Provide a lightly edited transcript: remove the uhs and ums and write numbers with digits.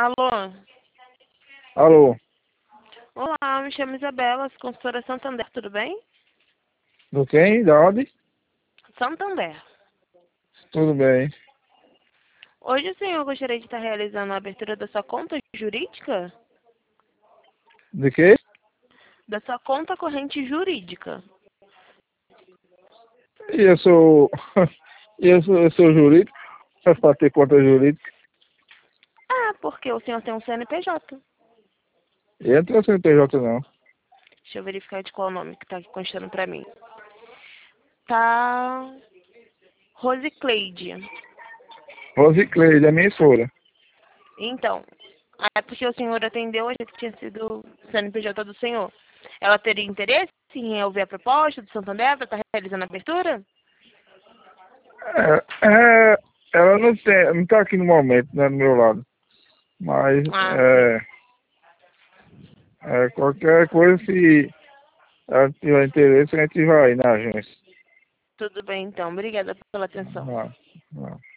Alô? Alô, Olá, me chamo Isabela, sou consultora Santander, tudo bem? do quem? Da onde? Santander. Tudo bem. Hoje o senhor gostaria de estar realizando a abertura da sua conta jurídica? De quê? Da sua conta corrente jurídica. E eu sou. eu sou jurídico, para ter conta jurídica. Ah, porque o senhor tem um CNPJ. E eu não tenho CNPJ não. Deixa eu verificar de qual nome que tá aqui constando pra mim. Tá... Rosicleide. Rosicleide, é minha esposa. Então, é porque o senhor atendeu, achei que tinha sido o CNPJ do senhor. Ela teria interesse em ouvir a proposta do Santander para estar realizando a abertura? Ela não tá aqui no momento, né, do meu lado. Mas Ah, sim. qualquer coisa, se ela tiver interesse, a gente vai na agência. Tudo bem, então. Obrigada pela atenção. Não, não.